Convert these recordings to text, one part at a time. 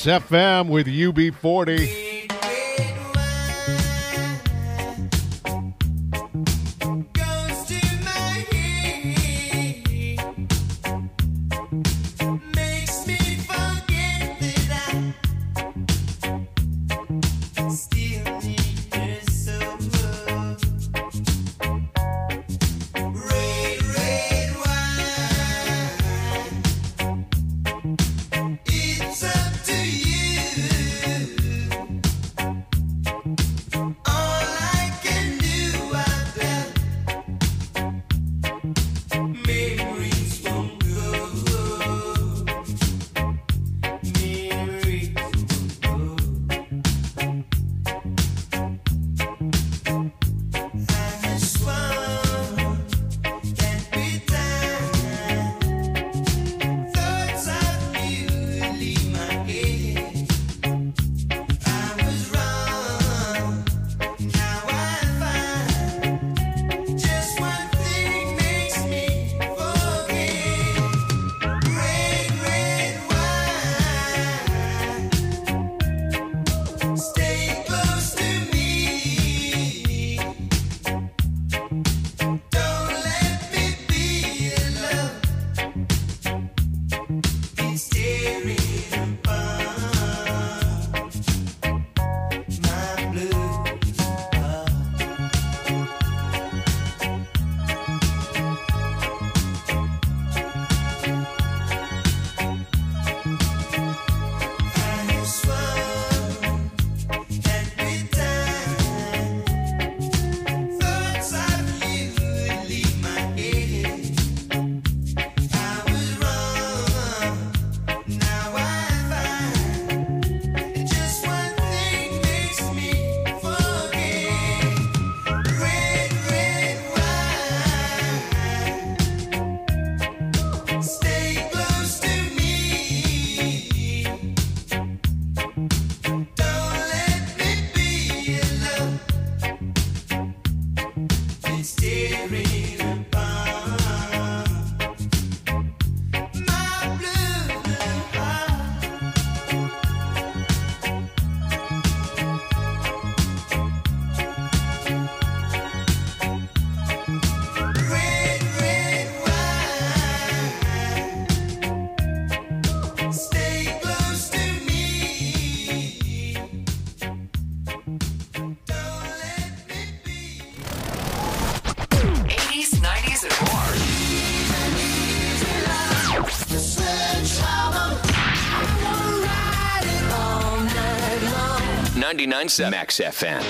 Max FM with UB40. Max FM.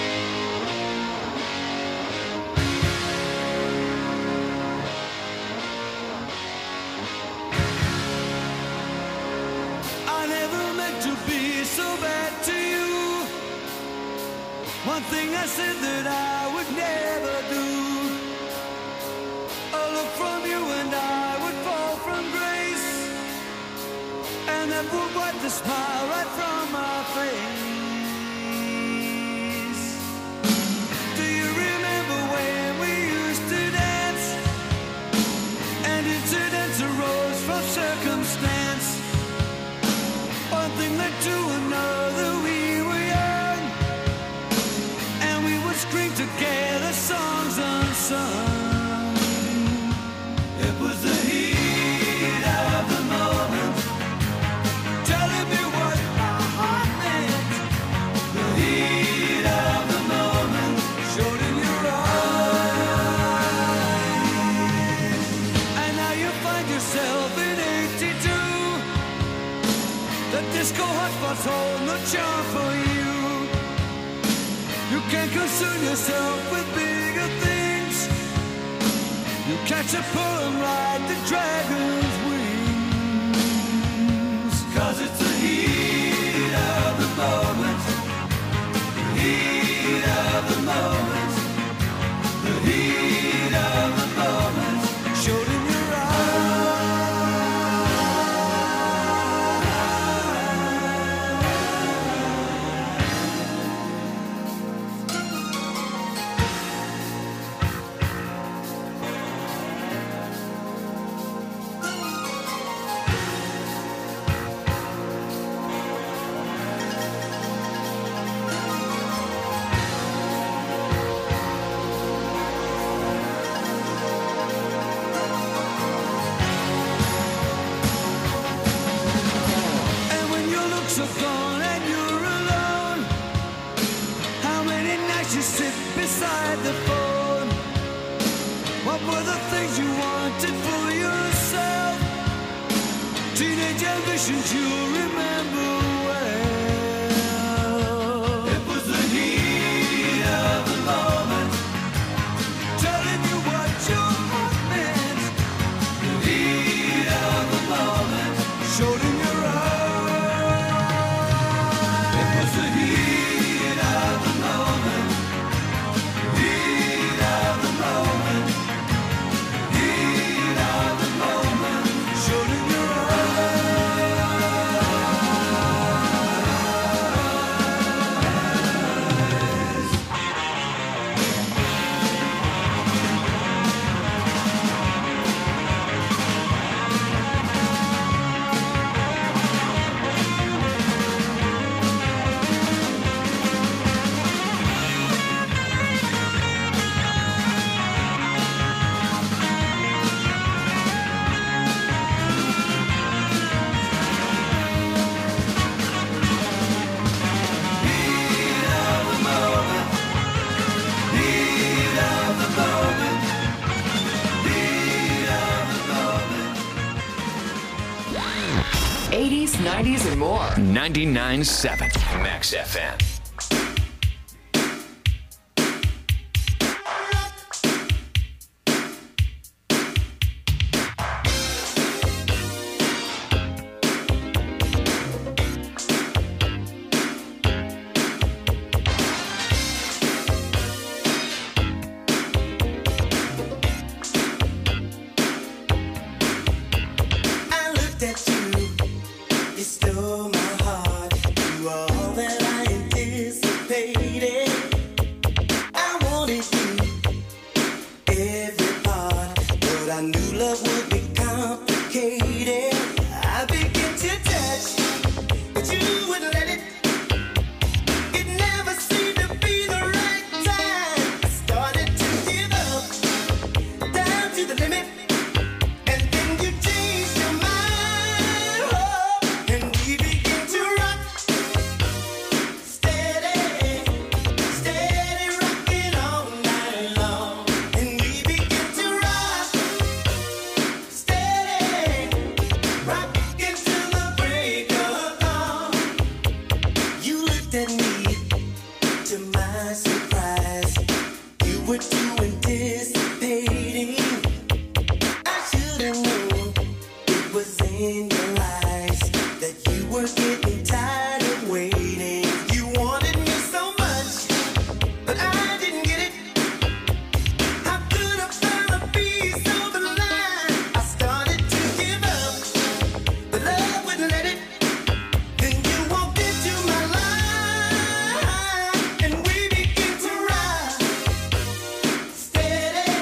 I never meant to be so bad to you. One thing I said that I would never do. A look from you and I would fall from grace, and that would wipe the smile right from my face. Circumstance, one thing led to another. We were young, and we would scream together songs unsung. It was the heat of the moment, telling me what my heart meant. The heat of the moment showed in your eyes, and now you find yourself in disco hotspots hold no charm for you. You can't concern yourself with bigger things. You catch a pull and ride the dragon's wings. 'Cause it's the heat of the moment. The heat of the moment. The heat of the moment showed in your eyes. you sit beside the phone? What were the things you wanted for yourself? Teenage ambitions you remember well. It was the heat of the moment, telling you what your heart meant. The heat of the moment showed in your eyes. It was the heat of the moment, heat of the moment, heat of the moment showed in your '80s, '90s, and more. 99.7 Max FM. I looked at you, you stole my heart. You are all that I anticipated. I wanted you, every part, but I knew love would be complicated. I began to touch, but you wouldn't let it. It never seemed to be the right time. I started to give up, down to the limit. And then you changed your mind, oh, and we began to rock, steady, steady rocking all night long. And we began to rock, steady, rocking till the break of dawn. You looked at me, to my surprise, you were too anticipating. I should have known it was in your eyes that you were getting tired of waiting. You wanted me so much, but I didn't get it. How could I find a piece of the line? I started to give up, but love wouldn't let it. Then you walked into my life, and we began to ride, steady.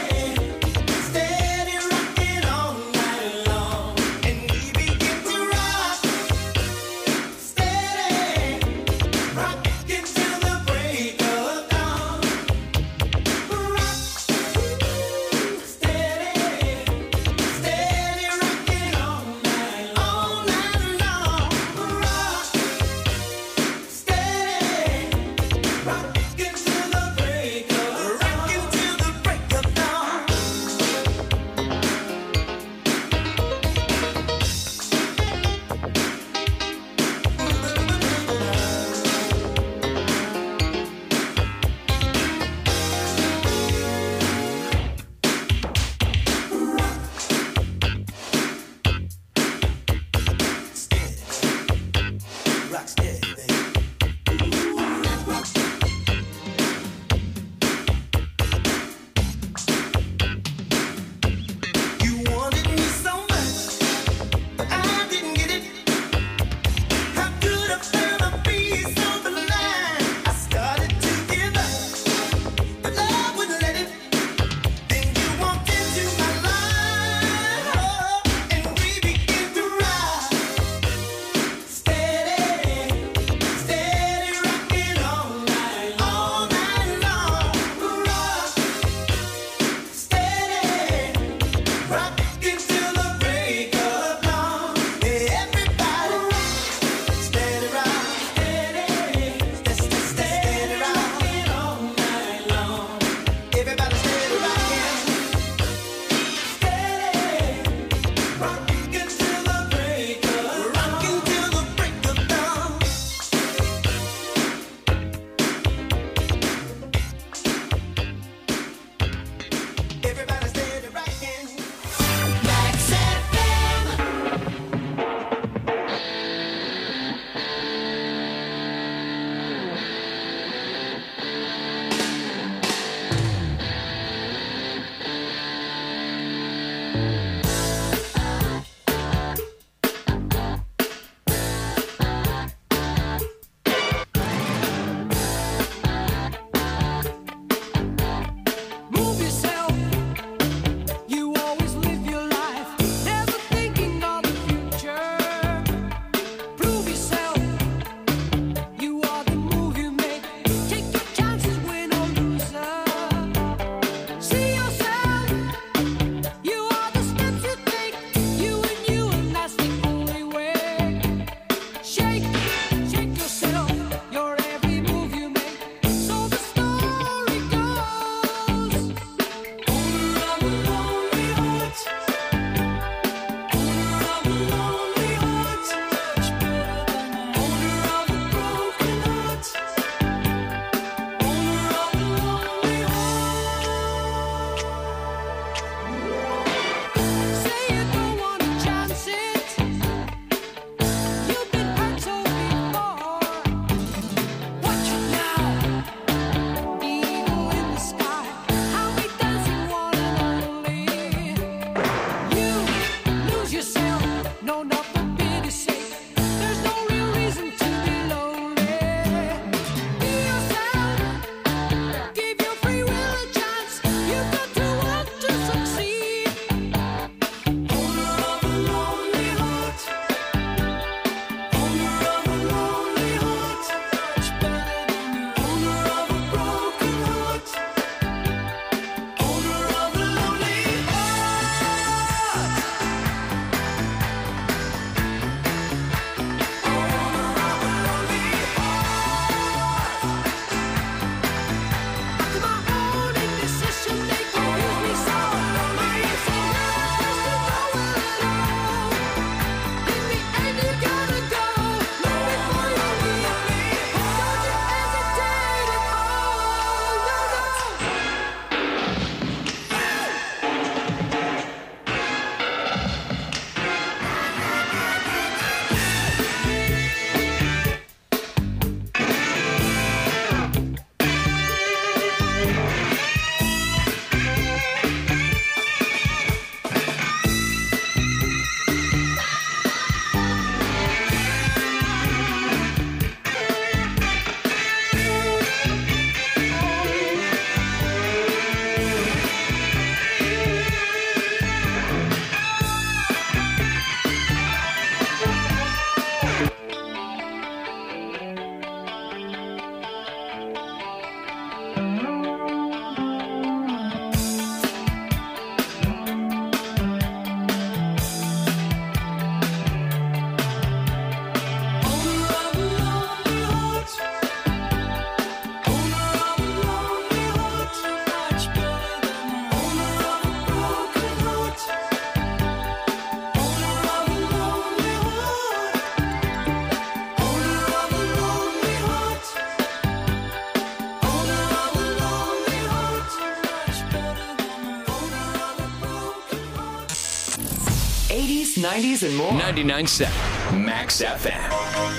90s, and more. 99.7 Max FM.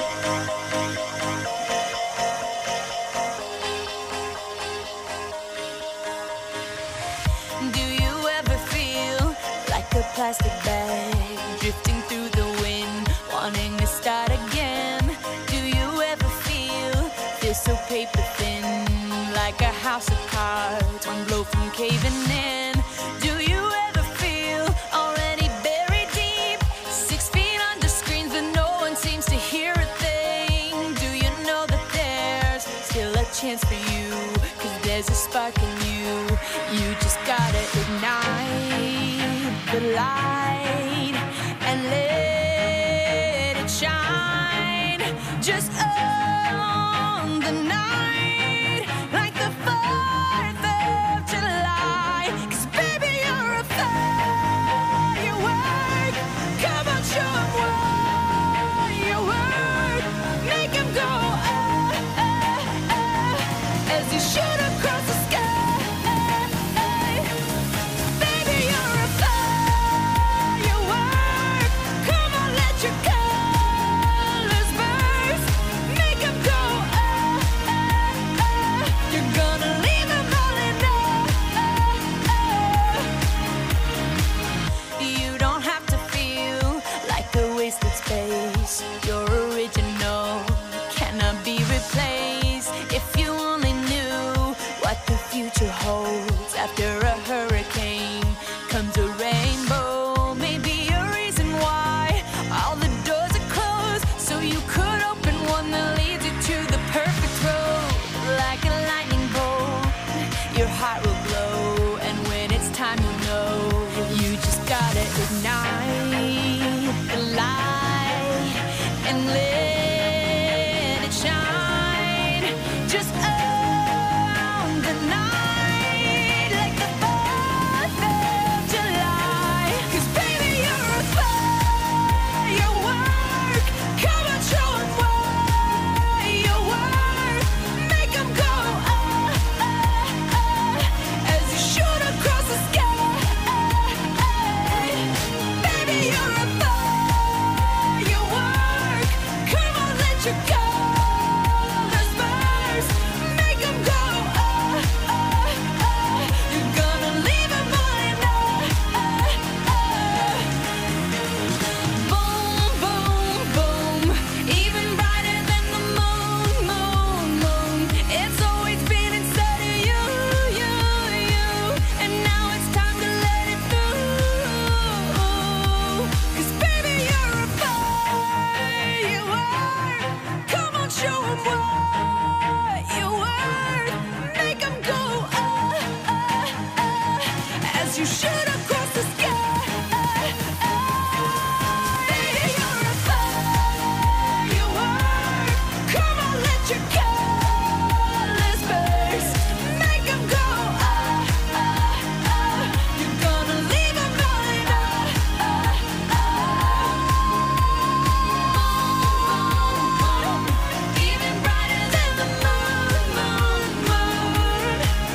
Do you ever feel like a plastic bag drifting through the wind, wanting to start again? Do you ever feel so paper thin, like a house of cards, one blow from caving in? Do you ever feel already buried deep, 6 feet under screens, but no one seems to hear a thing? Do you know that there's still a chance for you, 'cause there's a spark in you? You just gotta ignite the light and let it shine. Just on the night, like the 4th of July. 'Cause baby, you're a firework. Come on, show 'em what you work. Make 'em go, as you shoot across the sky. Baby, you're a firework. Come on, let your colors burst. Make 'em go, you're gonna leave 'em all in You don't have to feel like a wasted space. You're original, cannot be replaced. If you only knew what the future holds. After a hurricane comes a rainbow. Maybe a reason why all the doors are closed, so you could open one that leads you to the perfect road. Like a lightning bolt, your heart will glow, and when it's time, you'll know. You just gotta ignite the light and let it shine. Just on the night, like the 4th of July. 'Cause baby, you're a firework. Come on, show 'em what you work. Make 'em go, as you shoot across the sky. Baby, you're a firework. Come on, let your colors burst. Make 'em go, you're gonna leave 'em all in Boom, boom, boom. Even brighter than the moon, moon, moon. It's always been inside of you, you, you. And now it's time to let it through. 'Cause baby, you're a firework. Come on, show 'em what you worth. Make 'em go, as you shoot across the sky. Baby, you're a firework. Come on, let your colors burst. Make 'em go, you're gonna leave 'em all in Even brighter than the moon, moon, moon.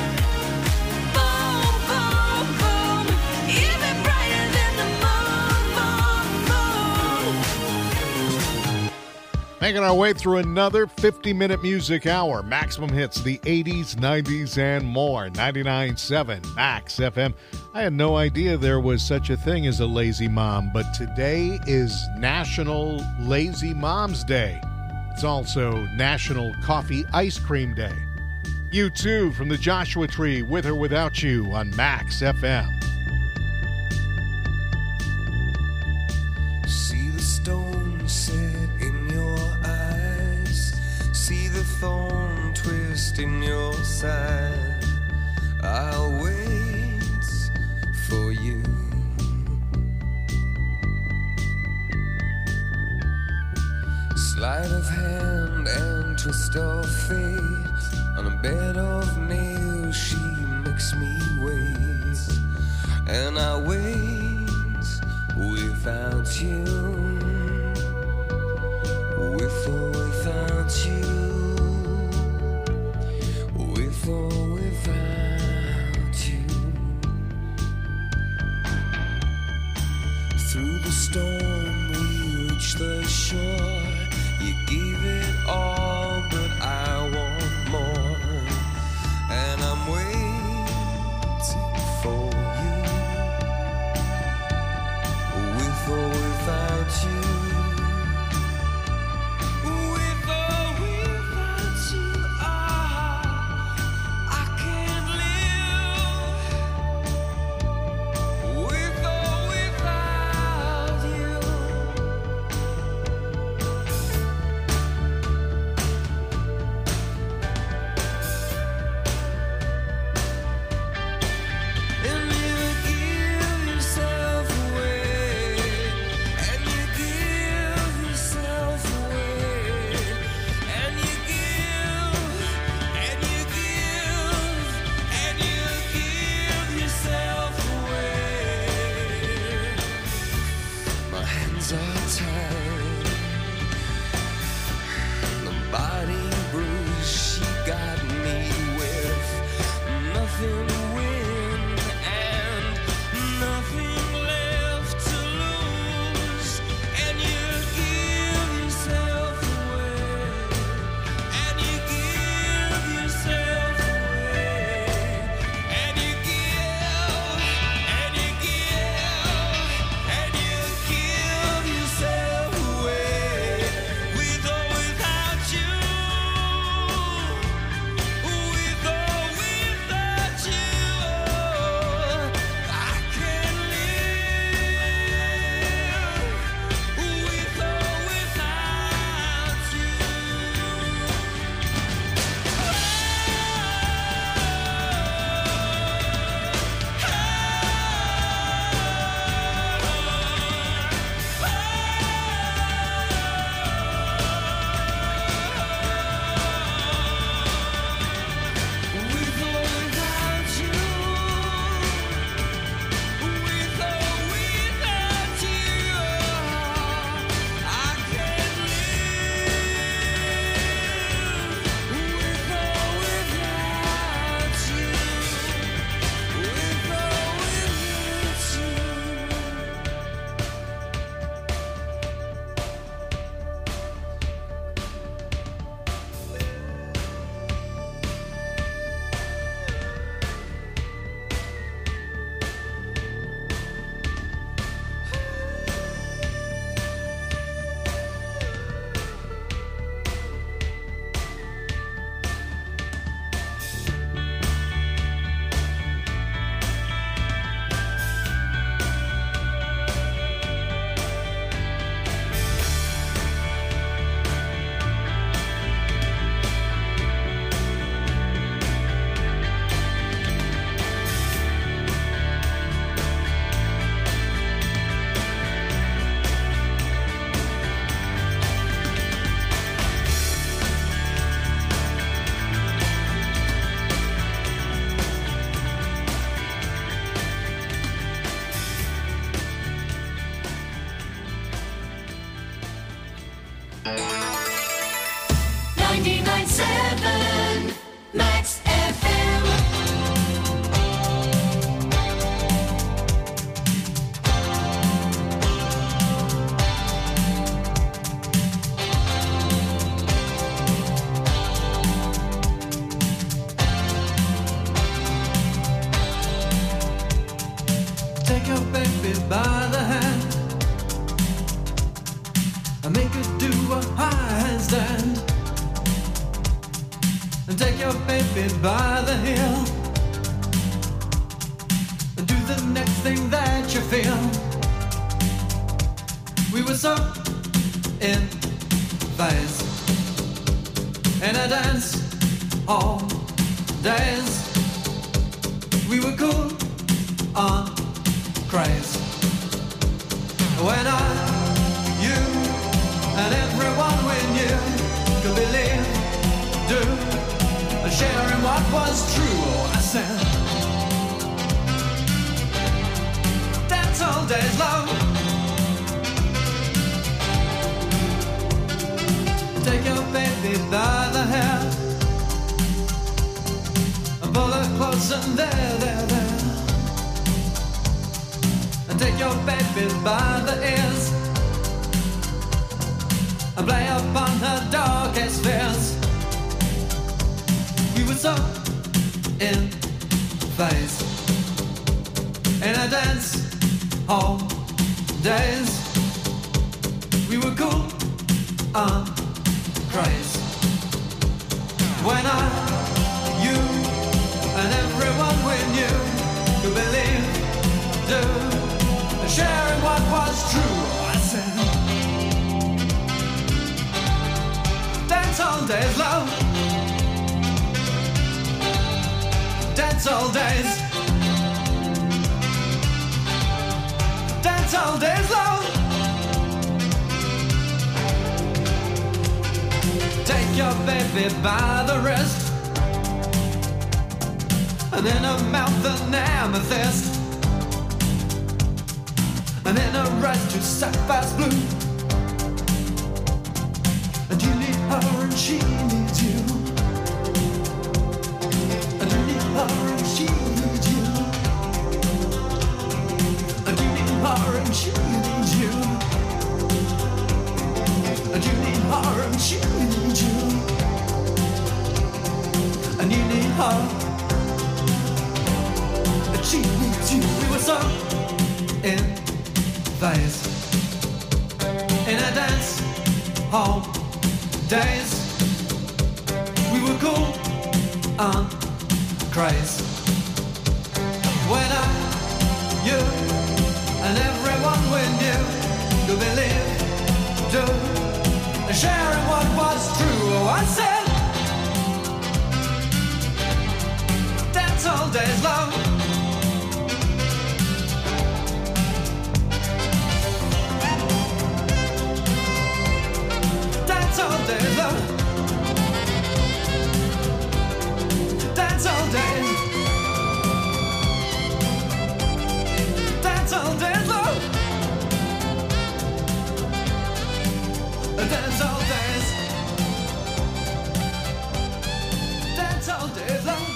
Boom, boom, boom. Even brighter than the moon, moon, moon. Making our way through another 50-minute music hour. Maximum hits, the 80s, 90s, and more. 99.7 Max FM. I had no idea there was such a thing as a lazy mom, but today is National Lazy Moms Day. It's also National Coffee Ice Cream Day. You too, from the Joshua Tree, With or Without You on Max FM. See the stone set in your eyes. See the thorn twist in your side. I'll wait for you. Sleight of hand and twist of fate. On a bed of nails she makes me wait. And I wait without you. With or without you. With or storm, we reached the shore. You gave it all, but I want more. And I'm waiting for you, with or without you. With or without you, I can't live. With or without you. And you give yourself away, and you give yourself away, and you give, and you give, and you give yourself away. My hands are tied, the body bruised. She got me with nothing to win and nothing left to lose. And you give yourself away, and you give yourself away, and you give, and you give, and you give yourself away, with or without you. With or without you, I can't live. With or without you. With or without you, with or without you, I can't live. With or without you, with or Max FM. Take your baby by the hand and make her do a high handstand. And take your baby by the heel and do the next thing that you feel. We were so in phase in a dance all days. We were cool on craze. When I, you, and everyone we knew could believe, do, and sharing what was true. Oh, I said, dance all days long. Take your baby by the hair and pull her close and there. And take your baby by the ears and play upon her darkest fears. We were so in phase in a dance hall days. We were cool and crazy when you and everyone we knew could believe, do, and sharing what was true. I said, dance all days, love. Dance all days. Dance all days, love. Take your baby by the wrist and in her mouth an amethyst, and in her eyes two sapphires blue. And you need her and she needs you, and you need her and she needs you, and you need her and she needs you, and you need her and she needs you, and you need her. She needs you. We were so in phase in a dance hall days. We were cool and crazy when you and everyone we knew could believe, do, and sharing what was true. Oh, I said, dance all days, love. Dance all day, love. Dance all day. Dance all day, love. Dance all days. Dance all day, love.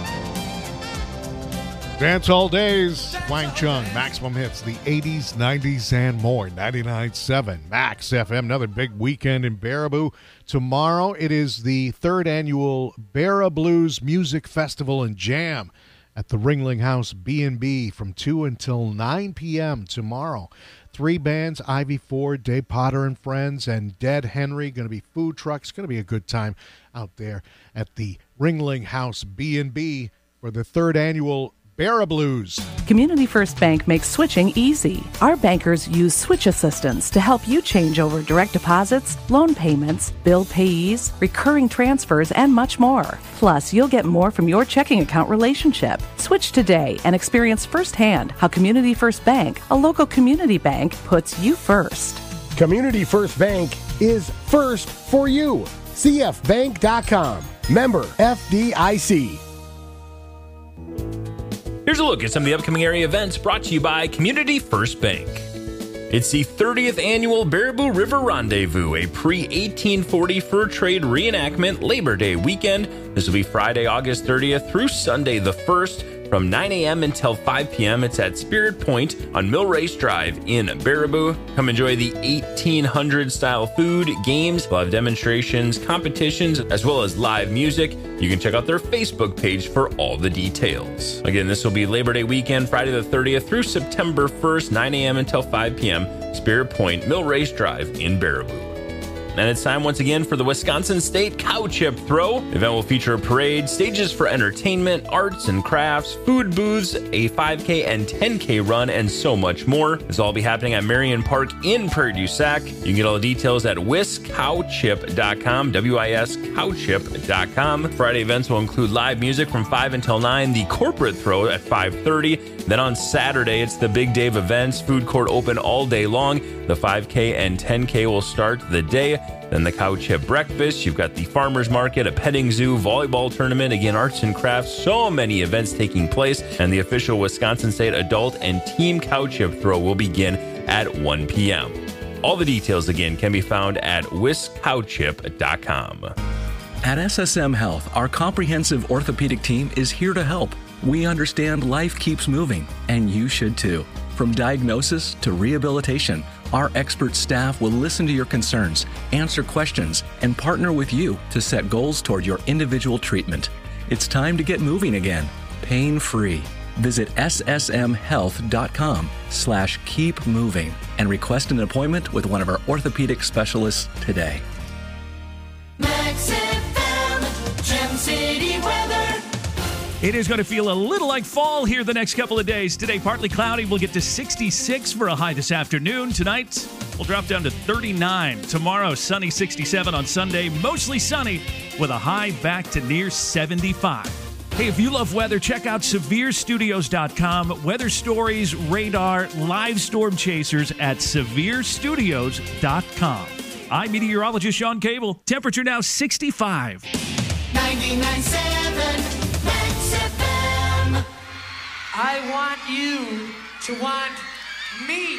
Dance all days. Wang Chung, Maximum Hits, the 80s, 90s, and more. 99.7 Max FM. Another big weekend in Baraboo. Tomorrow, it is the third annual Barra Blues Music Festival and Jam at the Ringling House B&B from 2 until 9 p.m. tomorrow. 3 bands, Ivy Ford, Dave Potter and Friends, and Dead Henry. Going to be food trucks. Going to be a good time out there at the Ringling House B&B for the third annual Barra Blues. Community First Bank makes switching easy. Our bankers use switch assistance to help you change over direct deposits, loan payments, bill payees, recurring transfers, and much more. Plus, you'll get more from your checking account relationship. Switch today and experience firsthand how Community First Bank, a local community bank, puts you first. Community First Bank is first for you. CFBank.com. Member FDIC. Here's a look at some of the upcoming area events brought to you by Community First Bank. It's the 30th annual Baraboo River Rendezvous, a pre-1840 fur trade reenactment Labor Day weekend. This will be Friday, August 30th through Sunday the 1st from 9 a.m. until 5 p.m. It's at Spirit Point on Mill Race Drive in Baraboo. Come enjoy the 1800 style food, games, we'll have demonstrations, competitions, as well as live music. You can check out their Facebook page for all the details. Again, this will be Labor Day weekend, Friday the 30th through September 1st, 9 a.m. until 5 p.m. Spirit Point, Mill Race Drive in Baraboo. And it's time once again for the Wisconsin State Cow Chip Throw. The event will feature a parade, stages for entertainment, arts and crafts, food booths, a 5K and 10K run, and so much more. This will all be happening at Marion Park in Prairie du Sac. You can get all the details at wiscowchip.com, WIScowchip.com. Friday events will include live music from 5 until 9, the corporate throw at 5:30. Then on Saturday, it's the Big Dave events, food court open all day long. The 5K and 10K will start the day. Then the Cow Chip Breakfast. You've got the Farmers Market, a petting zoo, volleyball tournament, again, arts and crafts. So many events taking place. And the official Wisconsin State Adult and Team Cow Chip Throw will begin at 1 p.m. All the details, again, can be found at wiscowchip.com. At SSM Health, our comprehensive orthopedic team is here to help. We understand life keeps moving, and you should too. From diagnosis to rehabilitation, our expert staff will listen to your concerns, answer questions, and partner with you to set goals toward your individual treatment. It's time to get moving again, pain-free. Visit ssmhealth.com/keepmoving and request an appointment with one of our orthopedic specialists today. Max FM, Gem City weather. It is going to feel a little like fall here the next couple of days. Today, partly cloudy. We'll get to 66 for a high this afternoon. Tonight, we'll drop down to 39. Tomorrow, sunny 67 on Sunday. Mostly sunny with a high back to near 75. Hey, if you love weather, check out SevereStudios.com. Weather stories, radar, live storm chasers at SevereStudios.com. I'm meteorologist Sean Cable. Temperature now 65. 99.7 Max FM. I want you to want me.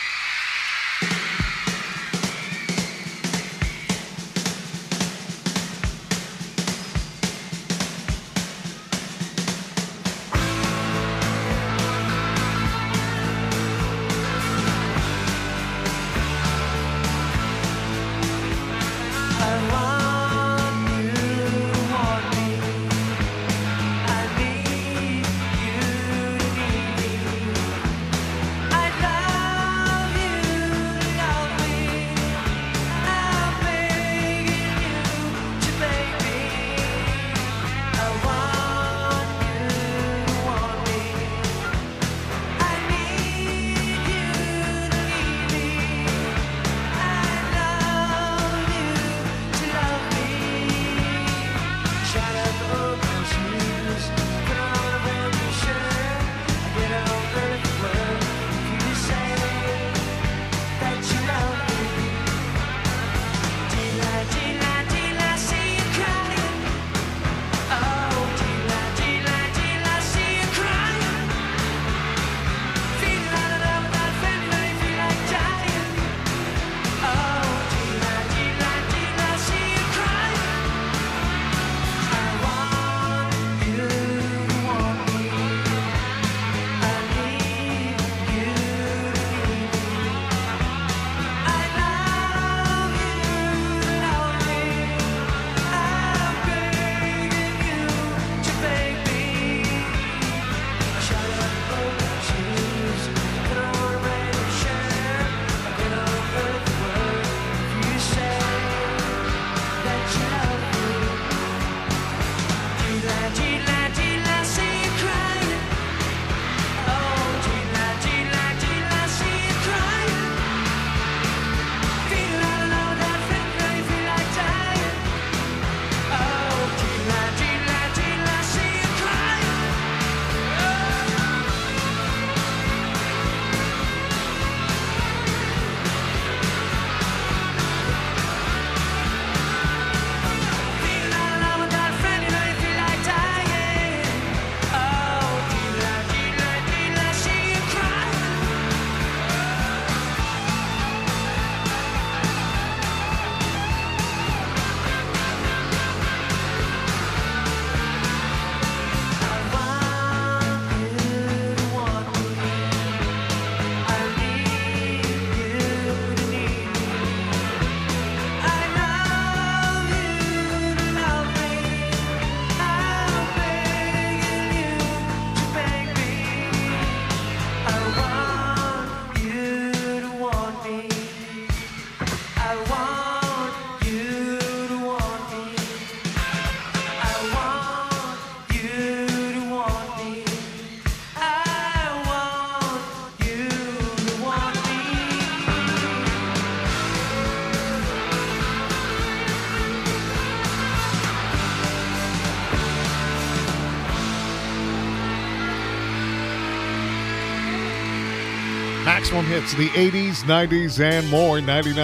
Maximum hits the 80s, 90s, and more.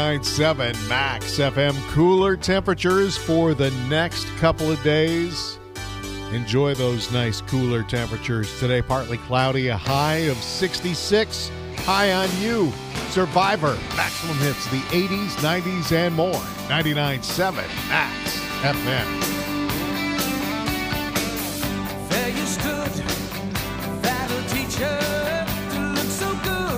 99.7 Max FM. Cooler temperatures for the next couple of days. Enjoy those nice cooler temperatures today. Partly cloudy, a high of 66. High on you. Survivor. Maximum hits the 80s, 90s, and more. 99.7 Max FM. There you stood, that'll teach her to look so good.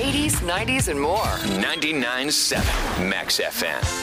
80s, 90s, and more. 99.7 Max FM.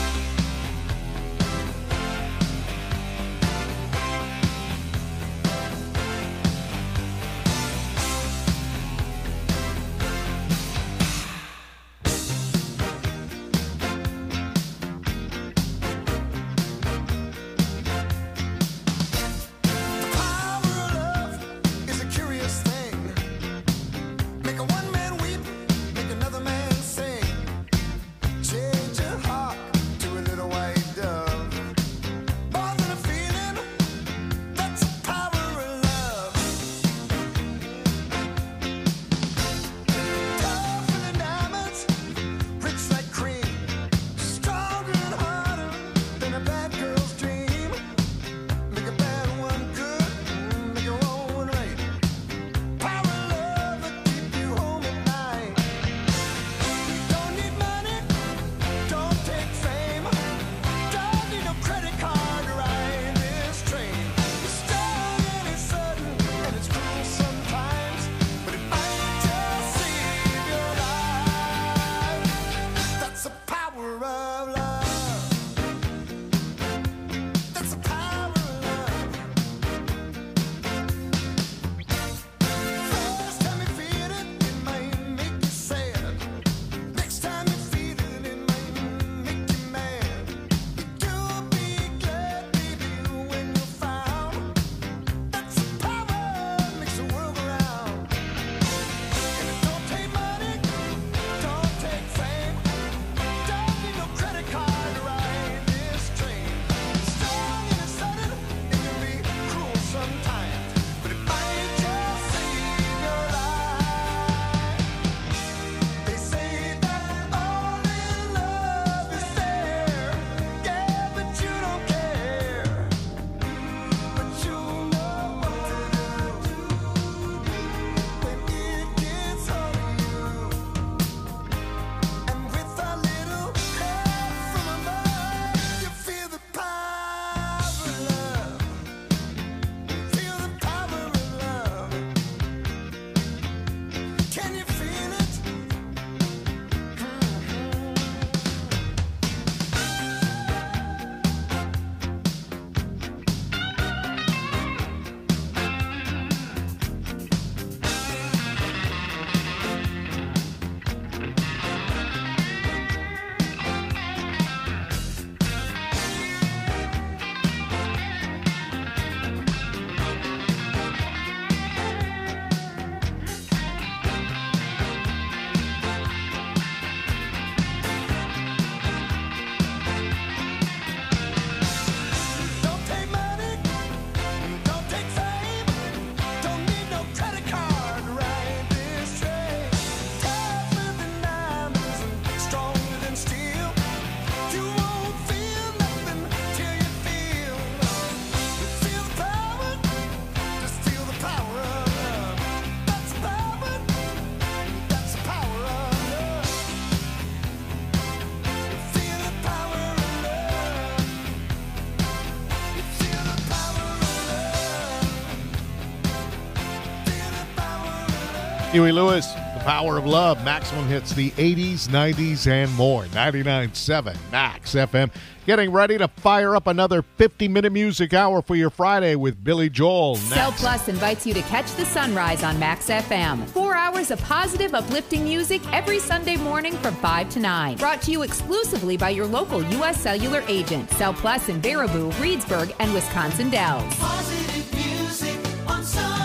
Huey Lewis, The Power of Love. Maximum hits the 80s, 90s, and more. 99.7 Max FM. Getting ready to fire up another 50-minute music hour for your Friday with Billy Joel. Cell Plus invites you to catch the sunrise on Max FM. 4 hours of positive, uplifting music every Sunday morning from 5 to 9. Brought to you exclusively by your local U.S. Cellular agent. Cell Plus in Baraboo, Reedsburg, and Wisconsin Dells. Positive music on Sunrise.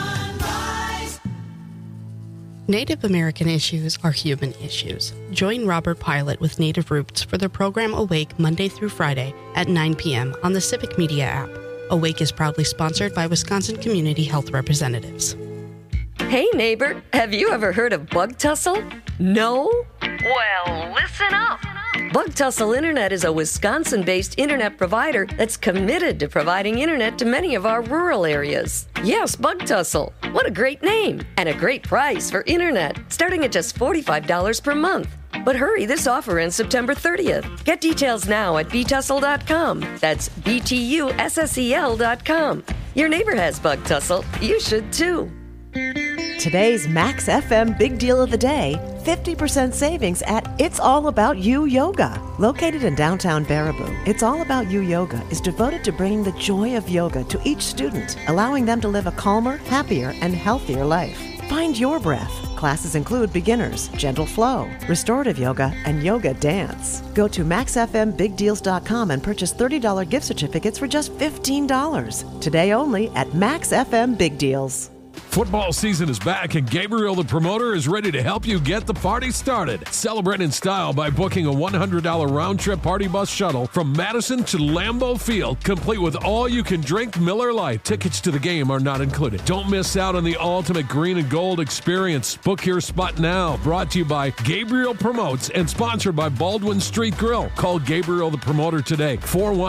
Native American issues are human issues. Join Robert Pilot with Native Roots for the program Awake Monday through Friday at 9 p.m. on the Civic Media app. Awake is proudly sponsored by Wisconsin Community Health Representatives. Hey neighbor, have you ever heard of Bug Tussle? No? Well, listen up. Bug Tussle Internet is a Wisconsin-based internet provider that's committed to providing internet to many of our rural areas. Yes, Bug Tussle. What a great name and a great price for internet, starting at just $45 per month. But hurry, this offer ends September 30th. Get details now at btussle.com. That's BTUSSEL.com. Your neighbor has Bug Tussle. You should too. Today's Max FM Big Deal of the Day, 50% savings at It's All About You Yoga. Located in downtown Baraboo, It's All About You Yoga is devoted to bringing the joy of yoga to each student, allowing them to live a calmer, happier, and healthier life. Find your breath. Classes include beginners, gentle flow, restorative yoga, and yoga dance. Go to maxfmbigdeals.com and purchase $30 gift certificates for just $15. Today only at Max FM Big Deals. Football season is back, and Gabriel the Promoter is ready to help you get the party started. Celebrate in style by booking a $100 round-trip party bus shuttle from Madison to Lambeau Field, complete with all-you-can-drink Miller Lite. Tickets to the game are not included. Don't miss out on the ultimate green and gold experience. Book your spot now. Brought to you by Gabriel Promotes and sponsored by Baldwin Street Grill. Call Gabriel the Promoter today,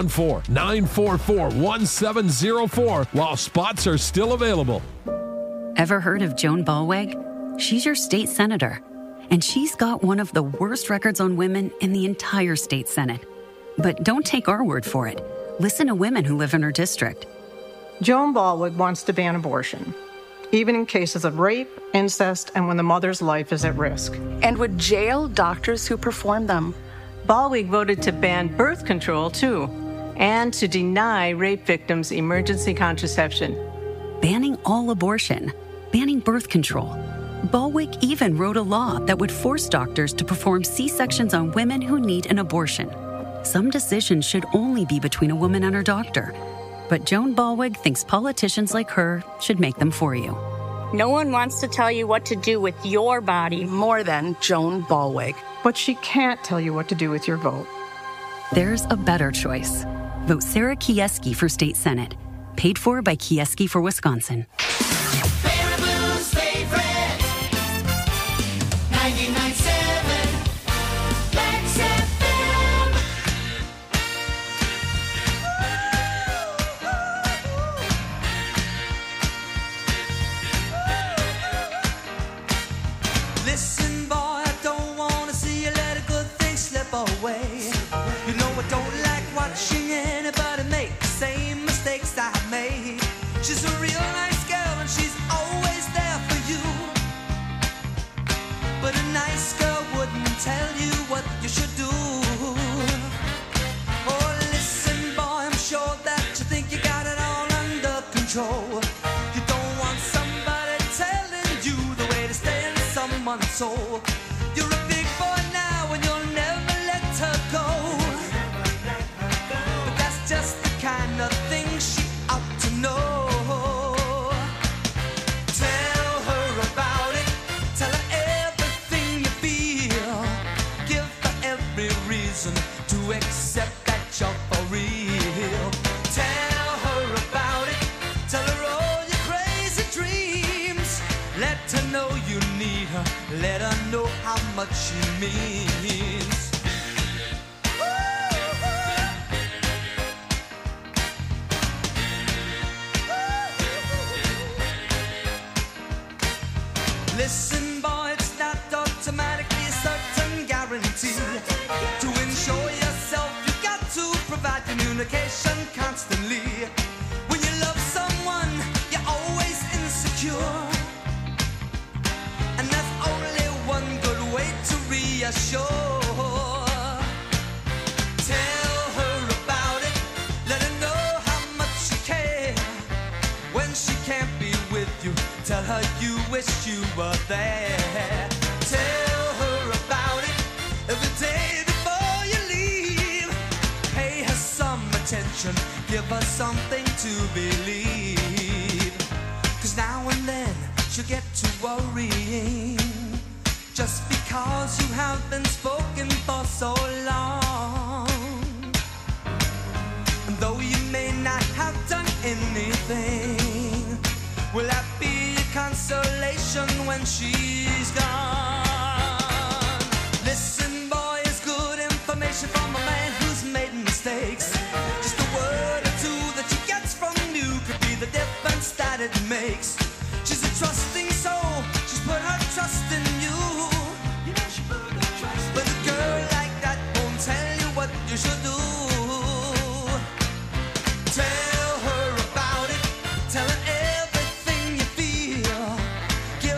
414-944-1704, while spots are still available. Ever heard of Joan Ballweg? She's your state senator, and she's got one of the worst records on women in the entire state Senate. But don't take our word for it. Listen to women who live in her district. Joan Ballweg wants to ban abortion, even in cases of rape, incest, and when the mother's life is at risk. And would jail doctors who perform them. Ballweg voted to ban birth control, too, and to deny rape victims emergency contraception. Banning all abortion. Banning birth control. Ballweg even wrote a law that would force doctors to perform C-sections on women who need an abortion. Some decisions should only be between a woman and her doctor. But Joan Ballweg thinks politicians like her should make them for you. No one wants to tell you what to do with your body more than Joan Ballweg. But she can't tell you what to do with your vote. There's a better choice. Vote Sarah Kieski for State Senate. Paid for by Kieski for Wisconsin. Baraboo's favorite, 99.7 Max FM. Listen, boy, I don't wanna see you let a good thing slip away. You know I don't like watching anybody make the same mistakes I made. She's a real nice girl and she's always there for you. But a nice girl wouldn't tell you what you should do. Oh, listen, boy, I'm sure that you think you got it all under control. You don't want somebody telling you the way to stay in someone's soul. You're a big boy now and you'll never let her go. But that's just the kind of thing she ought to know. Tell her about it. Tell her everything you feel. Give her every reason to accept that you're for real. Tell her about it. Tell her all your crazy dreams. Let her know you need her. Let her know how much she means. Listen, boy, it's not automatically a certain guarantee. To ensure yourself, you got to provide communication constantly. When you love someone, you're always insecure. And there's only one good way to reassure. Tell her about it. Let her know how much you care. When she can't be with you, tell her you wish you were there. Tell her about it every day before you leave. Pay her some attention, give her something to believe. 'Cause now and then she'll get to worrying, just because you have been spoken for so long. And though you may not have done anything, will that be a consolation when she's gone? Listen, boy, it's good information from a man who's made mistakes. Just a word or two that she gets from you could be the difference that it makes. She's a trusting soul, she's put her trust in you. But a girl like that won't tell you what you should do. Tell her about it, tell her everything you feel. Give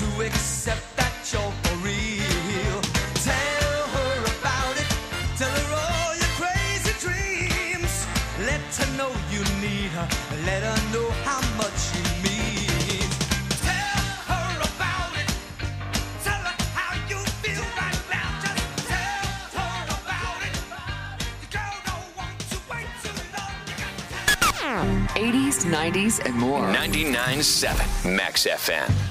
to accept that you're for real. Tell her about it. Tell her all your crazy dreams. Let her know you need her. Let her know how much you mean. Tell her about it. Tell her how you feel right now. Just tell her about it. The girl don't want to wait too long. 80s, 90s, and more. 99.7 Max FM.